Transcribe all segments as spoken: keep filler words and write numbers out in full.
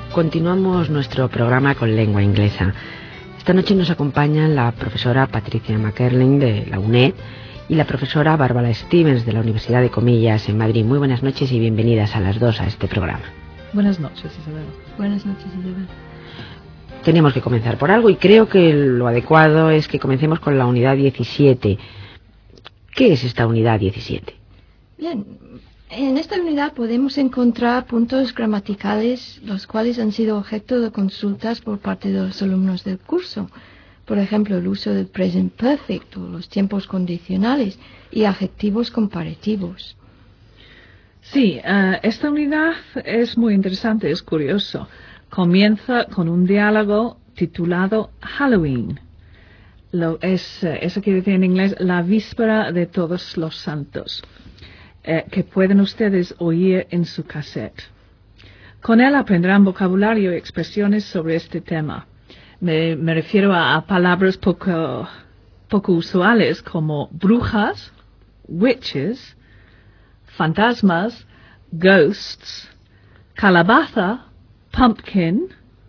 Continuamos nuestro programa con lengua inglesa. Esta noche nos acompañan la profesora Patricia McErling de la UNED y la profesora Bárbara Stevens de la Universidad de Comillas en Madrid. Muy buenas noches y bienvenidas a las dos a este programa. Buenas noches, Isabel. Buenas noches, Isabel. Tenemos que comenzar por algo y creo que lo adecuado es que comencemos con la unidad diecisiete. ¿Qué es esta unidad diecisiete? Bien, en esta unidad podemos encontrar puntos gramaticales los cuales han sido objeto de consultas por parte de los alumnos del curso. Por ejemplo, el uso del present perfect o los tiempos condicionales y adjetivos comparativos. Sí, uh, esta unidad es muy interesante, es curioso. Comienza con un diálogo titulado Halloween. Lo es, eso quiere decir en inglés la víspera de Todos los Santos, eh, que pueden ustedes oír en su cassette. Con él aprenderán vocabulario y expresiones sobre este tema. Me, me refiero a, a palabras poco, poco usuales como brujas, witches, fantasmas, ghosts, calabaza, pumpkin,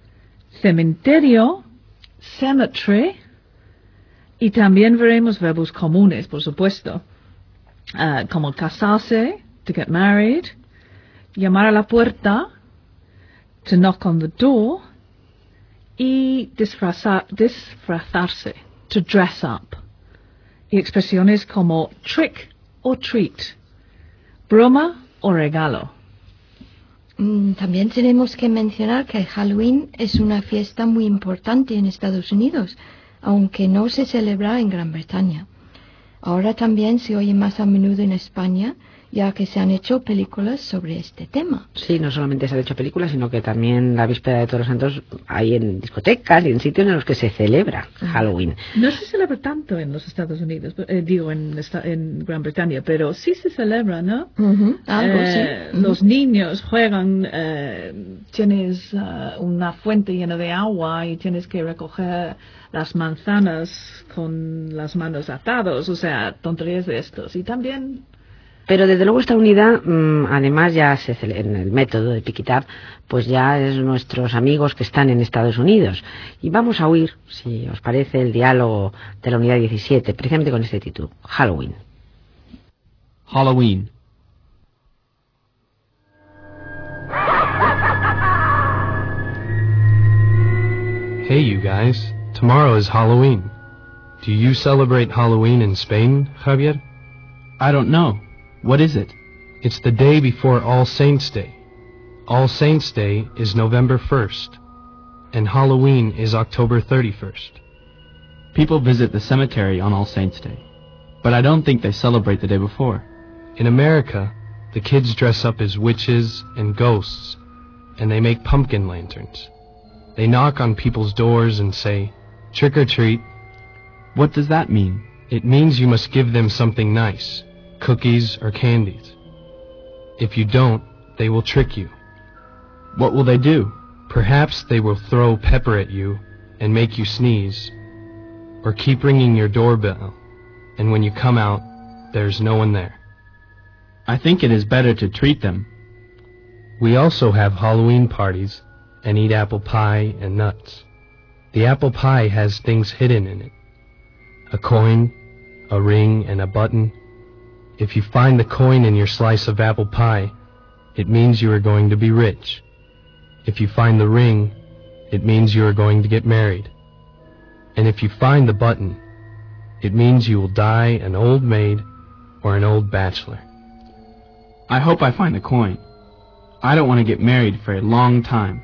cementerio, cemetery, y también veremos verbos comunes, por supuesto, uh, como casarse, to get married, llamar a la puerta, to knock on the door, y disfrazar, disfrazarse, to dress up, y expresiones como trick o treat, broma o regalo. También tenemos que mencionar que Halloween es una fiesta muy importante en Estados Unidos, aunque no se celebra en Gran Bretaña. Ahora también se oye más a menudo en España, ya que se han hecho películas sobre este tema. Sí, no solamente se han hecho películas, sino que también la víspera de Todos los Santos hay en discotecas y en sitios en los que se celebra Halloween. No se celebra tanto en los Estados Unidos, eh, digo en, esta, en Gran Bretaña, pero sí se celebra, ¿no? Uh-huh. Algo, eh, sí. Uh-huh. Los niños juegan, eh, tienes uh, una fuente llena de agua y tienes que recoger las manzanas con las manos atados, o sea, tonterías de estos. Y también... Pero desde luego esta unidad, mmm, además ya se celebra en el método de Pick It Up, pues ya es nuestros amigos que están en Estados Unidos. Y vamos a oír, si os parece, el diálogo de la unidad diecisiete, precisamente con este título, Halloween. Halloween. Hey, you guys. Tomorrow is Halloween. Do you celebrate Halloween in Spain, Javier? I don't know. What is it? It's the day before All Saints' Day. All Saints' Day is November first, and Halloween is October thirty-first. People visit the cemetery on All Saints' Day, but I don't think they celebrate the day before. In America, the kids dress up as witches and ghosts, and they make pumpkin lanterns. They knock on people's doors and say, "Trick or treat." What does that mean? It means you must give them something nice, cookies or candies. If you don't, they will trick you. What will they do? Perhaps they will throw pepper at you and make you sneeze, or keep ringing your doorbell, and when you come out, there's no one there. I think it is better to treat them. We also have Halloween parties and eat apple pie and nuts. The apple pie has things hidden in it. A coin, a ring, and a button. If you find the coin in your slice of apple pie, it means you are going to be rich. If you find the ring, it means you are going to get married. And if you find the button, it means you will die an old maid or an old bachelor. I hope I find the coin. I don't want to get married for a long time.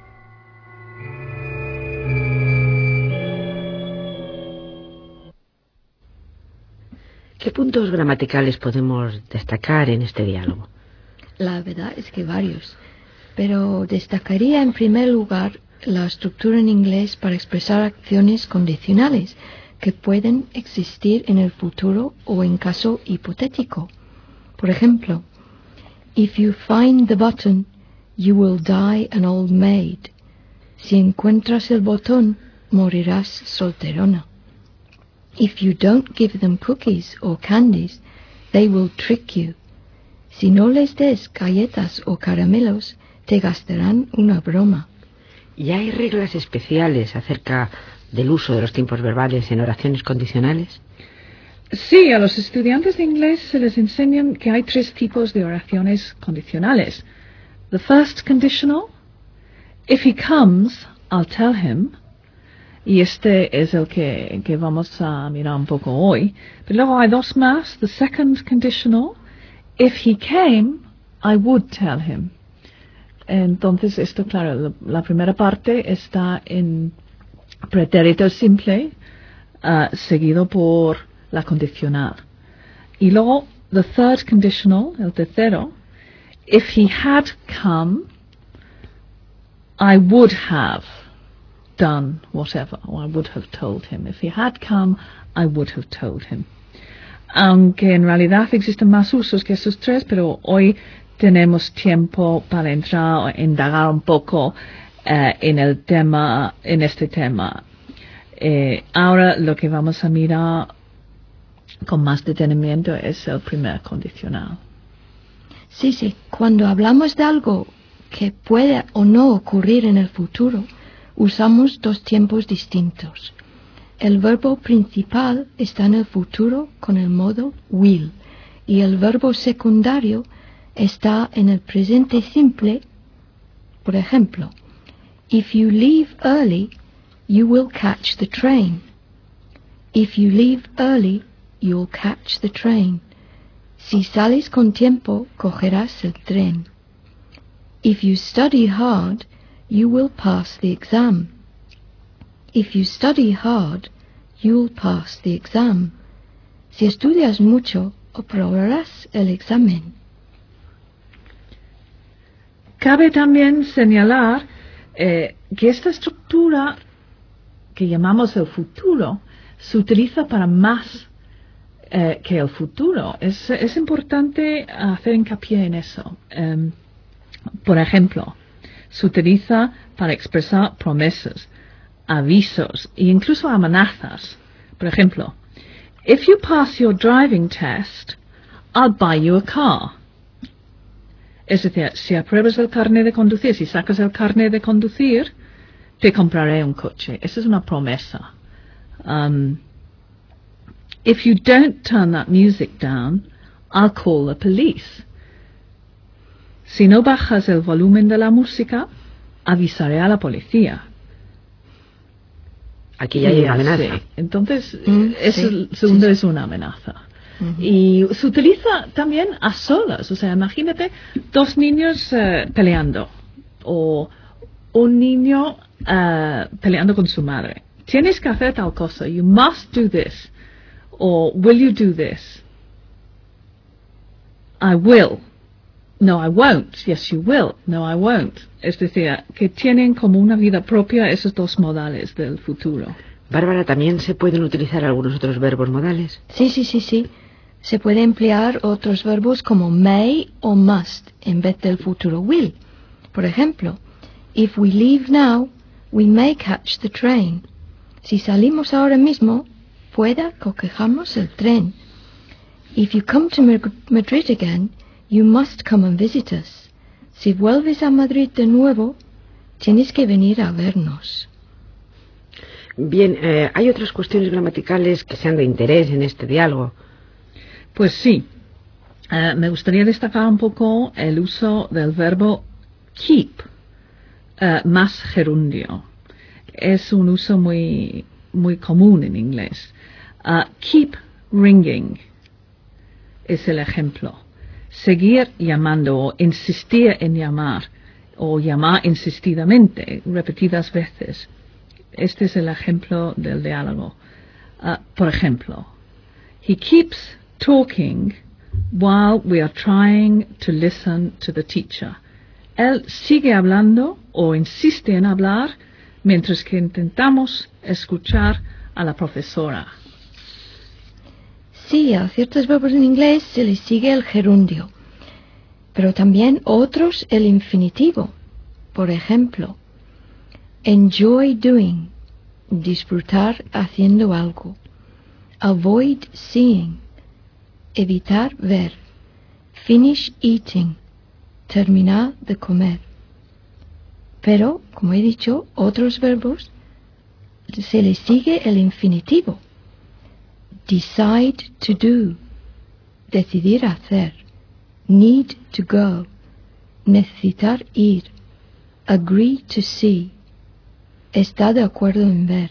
¿Qué puntos gramaticales podemos destacar en este diálogo? La verdad es que varios, pero destacaría en primer lugar la estructura en inglés para expresar acciones condicionales que pueden existir en el futuro o en caso hipotético. Por ejemplo, if you find the button, you will die an old maid. Si encuentras el botón, morirás solterona. If you don't give them cookies or candies, they will trick you. Si no les des galletas o caramelos, te gastarán una broma. ¿Y hay reglas especiales acerca del uso de los tiempos verbales en oraciones condicionales? Sí, a los estudiantes de inglés se les enseñan que hay tres tipos de oraciones condicionales. The first conditional, if he comes, I'll tell him. Y este es el que, que vamos a mirar un poco hoy. Pero luego hay dos más. The second conditional, if he came, I would tell him. Entonces, esto, claro, la primera parte está en pretérito simple, uh, seguido por la condicional. Y luego, the third conditional, el tercero, if he had come, I would have done whatever, or I would have told him. If he had come, I would have told him. Aunque en realidad existen más usos que esos tres, pero hoy tenemos tiempo para entrar, indagar un poco eh, en el tema, en este tema. Eh, ahora lo que vamos a mirar con más detenimiento es el primer condicional. Sí, sí. Cuando hablamos de algo que puede o no ocurrir en el futuro, usamos dos tiempos distintos. El verbo principal está en el futuro con el modo will y el verbo secundario está en el presente simple. Por ejemplo, if you leave early, you will catch the train. If you leave early, you'll catch the train. Si sales con tiempo, cogerás el tren. If you study hard, you will pass the exam. If you study hard, you'll pass the exam. Si estudias mucho, aprobarás el examen. Cabe también señalar eh, que esta estructura que llamamos el futuro se utiliza para más eh, que el futuro. Es, es importante hacer hincapié en eso. Um, por ejemplo, se utiliza para expresar promesas, avisos e incluso amenazas. Por ejemplo, if you pass your driving test, I'll buy you a car. Es decir, si apruebas el carnet de conducir, si sacas el carnet de conducir, te compraré un coche. Esa es una promesa. Um, if you don't turn that music down, I'll call the police. Si no bajas el volumen de la música, avisaré a la policía. Aquí ya hay una amenaza. Sí. Entonces, Mm, eso sí, segundo sí, sí. es una amenaza. Uh-huh. Y se utiliza también a solas. O sea, imagínate dos niños uh, peleando. O un niño uh, peleando con su madre. Tienes que hacer tal cosa. You must do this. O will you do this? I will. No, I won't. Yes, you will. No, I won't. Es decir, que tienen como una vida propia esos dos modales del futuro. Bárbara, ¿también se pueden utilizar algunos otros verbos modales? Sí, sí, sí, sí. Se puede emplear otros verbos como may o must en vez del futuro will. Por ejemplo, if we leave now, we may catch the train. Si salimos ahora mismo, pueda que cojamos el tren. If you come to Madrid again, you must come and visit us. Si vuelves a Madrid de nuevo, tienes que venir a vernos. Bien, eh, ¿hay otras cuestiones gramaticales que sean de interés en este diálogo? Pues sí. Uh, me gustaría destacar un poco el uso del verbo keep, uh, más gerundio. Es un uso muy, muy común en inglés. Uh, keep ringing es el ejemplo. Seguir llamando o insistir en llamar o llamar insistidamente repetidas veces. Este es el ejemplo del diálogo. Uh, por ejemplo, he keeps talking while we are trying to listen to the teacher. Él sigue hablando o insiste en hablar mientras que intentamos escuchar a la profesora. Sí, a ciertos verbos en inglés se les sigue el gerundio, pero también otros el infinitivo. Por ejemplo, enjoy doing, disfrutar haciendo algo. Avoid seeing, evitar ver. Finish eating, terminar de comer. Pero, como he dicho, otros verbos se les sigue el infinitivo. Decide to do, decidir hacer. Need to go, necesitar ir. Agree to see, está de acuerdo en ver.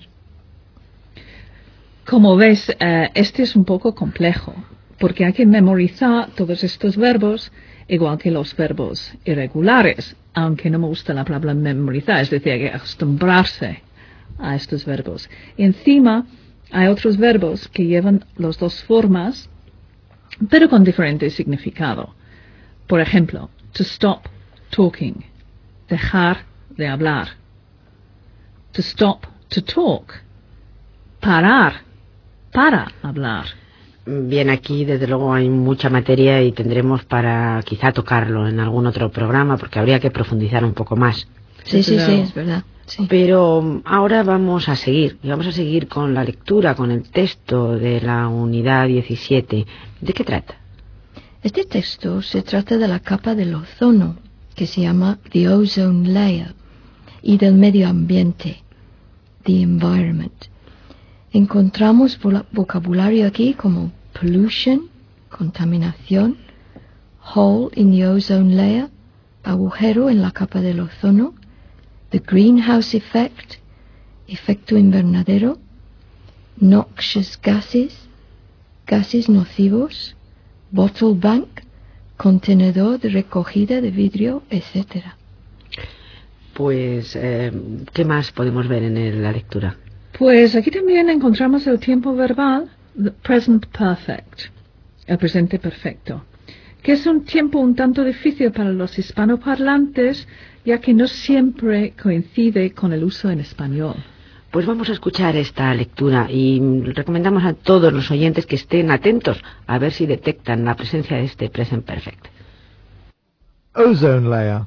Como ves, eh, este es un poco complejo, porque hay que memorizar todos estos verbos, igual que los verbos irregulares, aunque no me gusta la palabra memorizar, es decir, hay que acostumbrarse a estos verbos. Y encima hay otros verbos que llevan las dos formas, pero con diferente significado. Por ejemplo, to stop talking, dejar de hablar. To stop to talk, parar para hablar. Bien, aquí desde luego hay mucha materia y tendremos para quizá tocarlo en algún otro programa porque habría que profundizar un poco más. Sí, sí, sí, es verdad. Sí. Pero ahora vamos a seguir, y vamos a seguir con la lectura, con el texto de la unidad diecisiete. ¿De qué trata? Este texto se trata de la capa del ozono, que se llama The Ozone Layer, y del medio ambiente, The Environment. Encontramos vocabulario aquí como pollution, contaminación, hole in the ozone layer, agujero en la capa del ozono, the greenhouse effect, efecto invernadero, noxious gases, gases nocivos, bottle bank, contenedor de recogida de vidrio, etcétera. Pues, eh, ¿qué más podemos ver en la lectura? Pues aquí también encontramos el tiempo verbal, the present perfect, el presente perfecto, que es un tiempo un tanto difícil para los hispanoparlantes, ya que no siempre coincide con el uso en español. Pues vamos a escuchar esta lectura y recomendamos a todos los oyentes que estén atentos a ver si detectan la presencia de este present perfect. Ozone layer.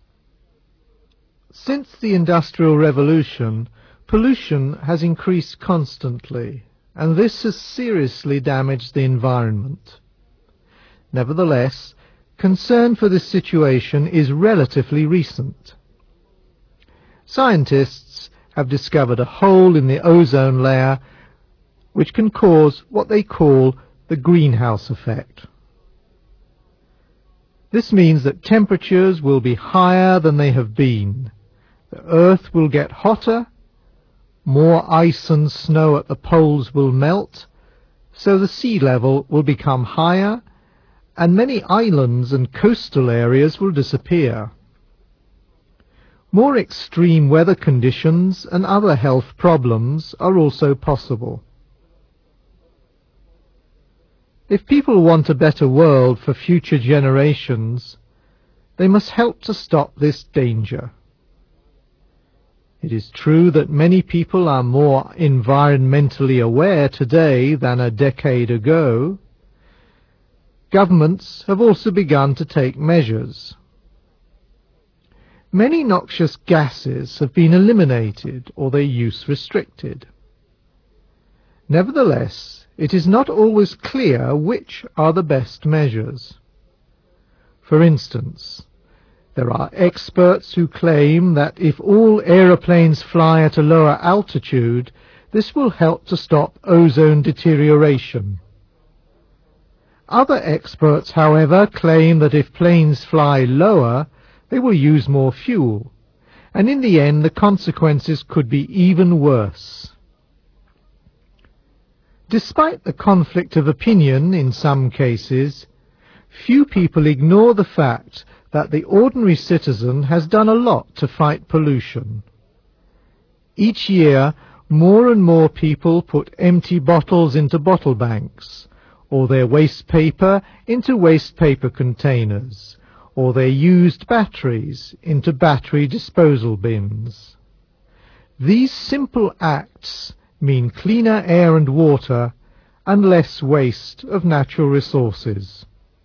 Since the Industrial Revolution, pollution has increased constantly, and this has seriously damaged the environment. Nevertheless, concern for this situation is relatively recent. Scientists have discovered a hole in the ozone layer which can cause what they call the greenhouse effect. This means that temperatures will be higher than they have been. The Earth will get hotter, more ice and snow at the poles will melt, so the sea level will become higher, and many islands and coastal areas will disappear. More extreme weather conditions and other health problems are also possible. If people want a better world for future generations, they must help to stop this danger. It is true that many people are more environmentally aware today than a decade ago. Governments have also begun to take measures. Many noxious gases have been eliminated or their use restricted. Nevertheless, it is not always clear which are the best measures. For instance, there are experts who claim that if all aeroplanes fly at a lower altitude, this will help to stop ozone deterioration. Other experts, however, claim that if planes fly lower, they will use more fuel, and in the end the consequences could be even worse. Despite the conflict of opinion in some cases, few people ignore the fact that the ordinary citizen has done a lot to fight pollution. Each year, more and more people put empty bottles into bottle banks, or their waste paper into waste paper containers, or their used batteries into battery disposal bins. These simple acts mean cleaner air and water and less waste of natural resources.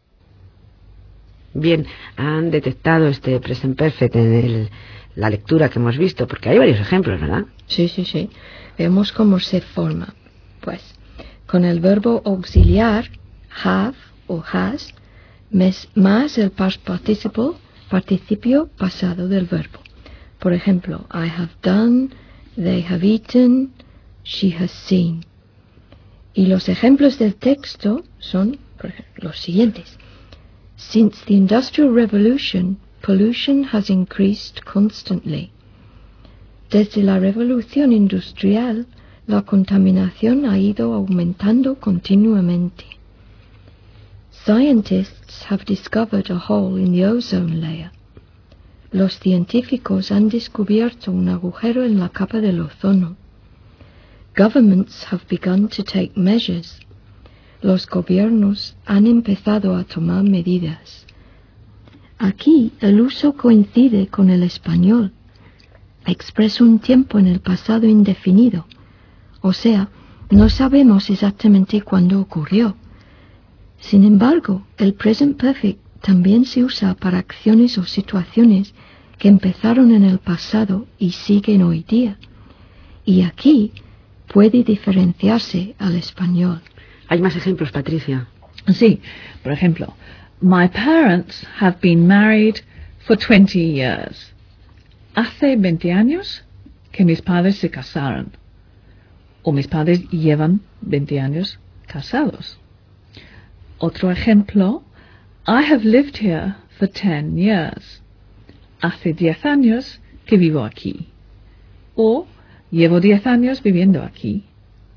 Bien, han detectado este present perfect en el, la lectura que hemos visto, porque hay varios ejemplos, ¿verdad? Sí, sí, sí. Vemos cómo se forma. Pues, con el verbo auxiliar, have o has, más el past participle, participio pasado del verbo. Por ejemplo, I have done, they have eaten, she has seen. Y los ejemplos del texto son por ejemplo, los siguientes. Since the Industrial Revolution, pollution has increased constantly. Desde la revolución industrial, la contaminación ha ido aumentando continuamente. Scientists have discovered a hole in the ozone layer. Los científicos han descubierto un agujero en la capa del ozono. Governments have begun to take measures. Los gobiernos han empezado a tomar medidas. Aquí el uso coincide con el español. Expresa un tiempo en el pasado indefinido. O sea, no sabemos exactamente cuándo ocurrió. Sin embargo, el present perfect también se usa para acciones o situaciones que empezaron en el pasado y siguen hoy día. Y aquí puede diferenciarse al español. ¿Hay más ejemplos, Patricia? Sí, por ejemplo, my parents have been married for twenty years. Hace veinte años que mis padres se casaron. O mis padres llevan veinte años casados. Otro ejemplo, I have lived here for ten years. Hace diez años que vivo aquí. O llevo diez años viviendo aquí.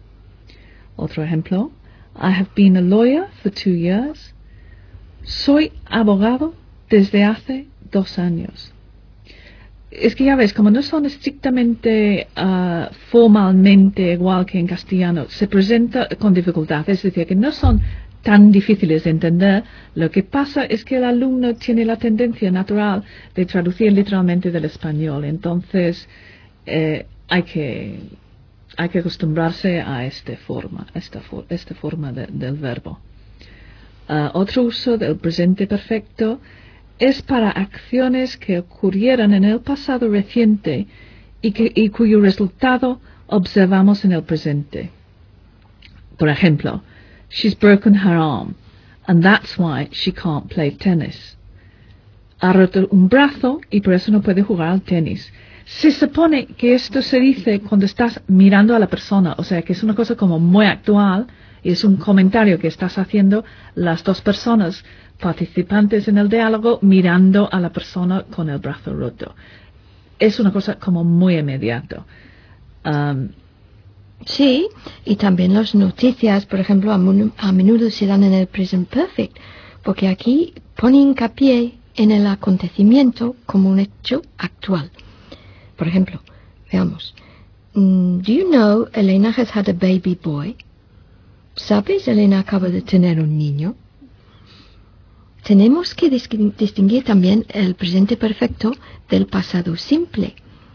Otro ejemplo, I have been a lawyer for two years. Soy abogado desde hace dos años. Es que ya ves, como no son estrictamente uh, formalmente igual que en castellano, se presenta con dificultad. Es decir, que no son tan difíciles de entender. Lo que pasa es que el alumno tiene la tendencia natural de traducir literalmente del español. Entonces, eh, hay que hay que acostumbrarse a esta forma, esta, for, esta forma de, del verbo. Uh, otro uso del presente perfecto es para acciones que ocurrieron en el pasado reciente y, que, y cuyo resultado observamos en el presente. Por ejemplo, she's broken her arm, and that's why she can't play tennis. Ha roto un brazo y por eso no puede jugar al tenis. Se supone que esto se dice cuando estás mirando a la persona, o sea que es una cosa como muy actual y es un comentario que estás haciendo las dos personas participantes en el diálogo mirando a la persona con el brazo roto. Es una cosa como muy inmediato. Um, Sí, y también las noticias, por ejemplo, a, mun- a menudo se dan en el present perfect, porque aquí pone hincapié en el acontecimiento como un hecho actual. Por ejemplo, veamos. Mm, Do you know Elena has had a baby boy? ¿Sabes? Elena acaba de tener un niño. Tenemos que dis- distinguir también el presente perfecto del pasado simple.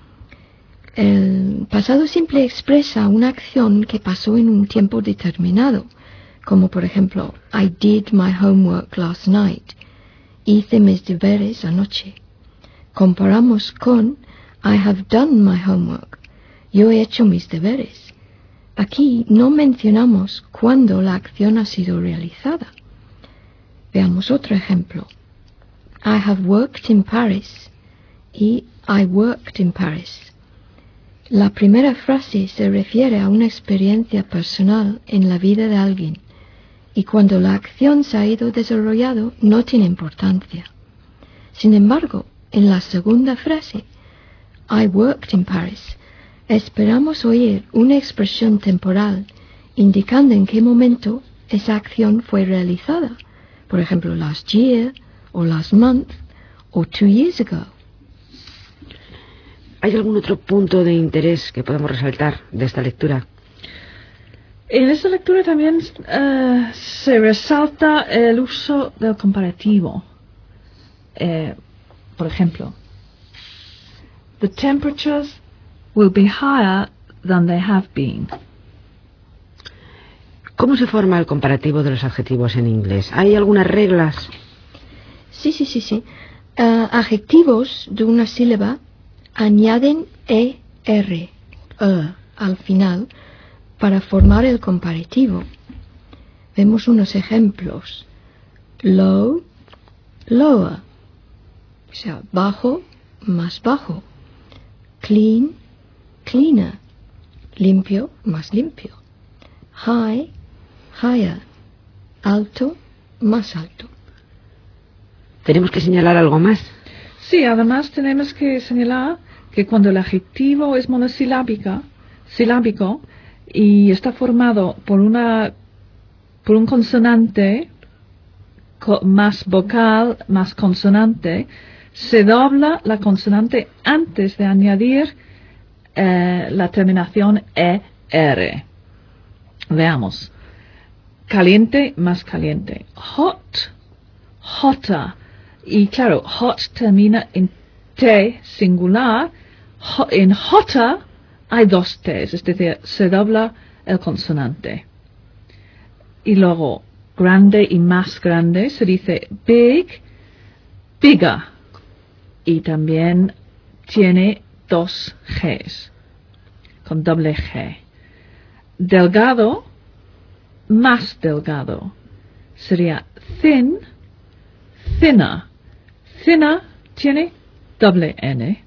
El pasado simple expresa una acción que pasó en un tiempo determinado, como por ejemplo, I did my homework last night. Hice mis deberes anoche. Comparamos con I have done my homework. Yo he hecho mis deberes. Aquí no mencionamos cuándo la acción ha sido realizada. Veamos otro ejemplo. I have worked in Paris y I worked in Paris. La primera frase se refiere a una experiencia personal en la vida de alguien y cuando la acción se ha ido desarrollando no tiene importancia. Sin embargo, en la segunda frase, I worked in Paris, esperamos oír una expresión temporal indicando en qué momento esa acción fue realizada. Por ejemplo, last year, o last month, o two years ago. ¿Hay algún otro punto de interés que podemos resaltar de esta lectura? En esta lectura también uh, se resalta el uso del comparativo. Eh, por ejemplo, the temperatures will be higher than they have been. ¿Cómo se forma el comparativo de los adjetivos en inglés? ¿Hay algunas reglas? Sí, sí, sí, sí. Uh, adjetivos de una sílaba añaden er, e, al final para formar el comparativo. Vemos unos ejemplos. Low, lower. O sea, bajo, más bajo. Clean, cleaner. Limpio, más limpio. High, higher. Alto, más alto. ¿Tenemos que señalar algo más? Sí, además tenemos que señalar que cuando el adjetivo es monosilábica, silábico y está formado por una por un consonante co- más vocal, más consonante, se dobla la consonante antes de añadir eh, la terminación er. Veamos. Caliente más caliente. Hot, hotter. Y claro, hot termina en T singular. Ho- en hotter hay dos T's, es decir, se dobla el consonante. Y luego, grande y más grande, se dice big, bigger. Y también tiene dos G's, con doble G. Delgado, más delgado. Sería thin, thinner. Thinner tiene doble N.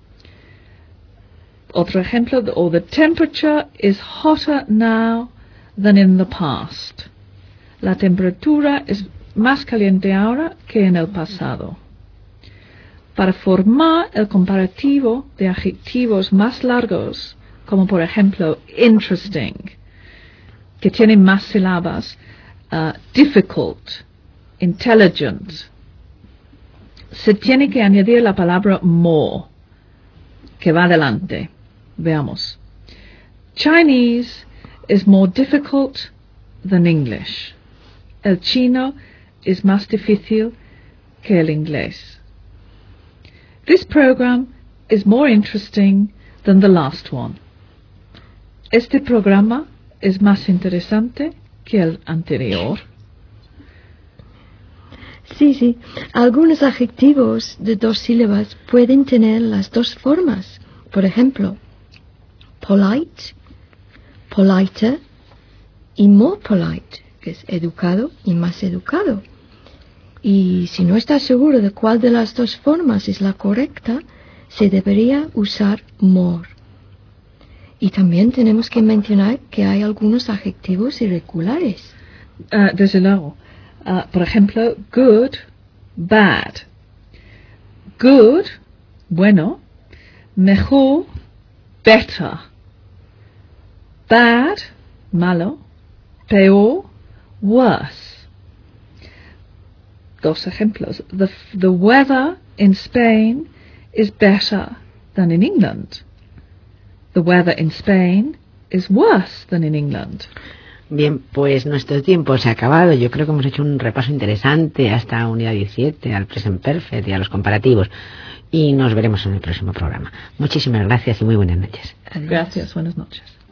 Otro ejemplo, or the temperature is hotter now than in the past. La temperatura es más caliente ahora que en el pasado. Para formar el comparativo de adjetivos más largos, como por ejemplo interesting, que tiene más sílabas, uh, difficult, intelligent, se tiene que añadir la palabra more, que va adelante. Veamos. Chinese is more difficult than English. El chino es más difícil que el inglés. This program is more interesting than the last one. Este programa es más interesante que el anterior. Sí, sí. Algunos adjetivos de dos sílabas pueden tener las dos formas. Por ejemplo, polite, politer y more polite, que es educado y más educado. Y si no está seguro de cuál de las dos formas es la correcta, se debería usar more. Y también tenemos que mencionar que hay algunos adjetivos irregulares. Uh, desde luego. Uh, por ejemplo, good, bad. Good, bueno. Mejor, better. Bad, malo. Peor, worse. Dos ejemplos. The, the weather in Spain is better than in England. The weather in Spain is worse than in England. Bien, pues nuestro tiempo se ha acabado. Yo creo que hemos hecho un repaso interesante hasta unidad diecisiete, al present perfect y a los comparativos. Y nos veremos en el próximo programa. Muchísimas gracias y muy buenas noches. Adiós. Gracias, buenas noches.